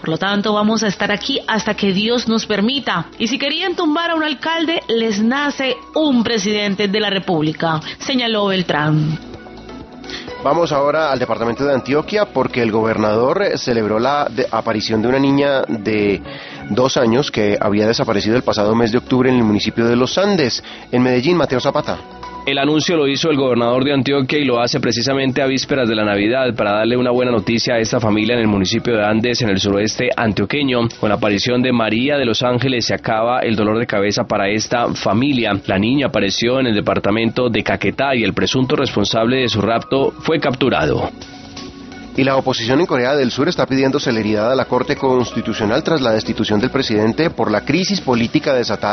Por lo tanto, vamos a estar aquí hasta que Dios nos permita. Y si querían tumbar a un alcalde, les nace un presidente de la República, señaló Beltrán. Vamos ahora al departamento de Antioquia porque el gobernador celebró la aparición de una niña de 2 años que había desaparecido el pasado mes de octubre en el municipio de Los Andes. En Medellín, Mateo Zapata. El anuncio lo hizo el gobernador de Antioquia y lo hace precisamente a vísperas de la Navidad para darle una buena noticia a esta familia en el municipio de Andes, en el suroeste antioqueño. Con la aparición de María de los Ángeles se acaba el dolor de cabeza para esta familia. La niña apareció en el departamento de Caquetá y el presunto responsable de su rapto fue capturado. Y la oposición en Corea del Sur está pidiendo celeridad a la Corte Constitucional tras la destitución del presidente por la crisis política desatada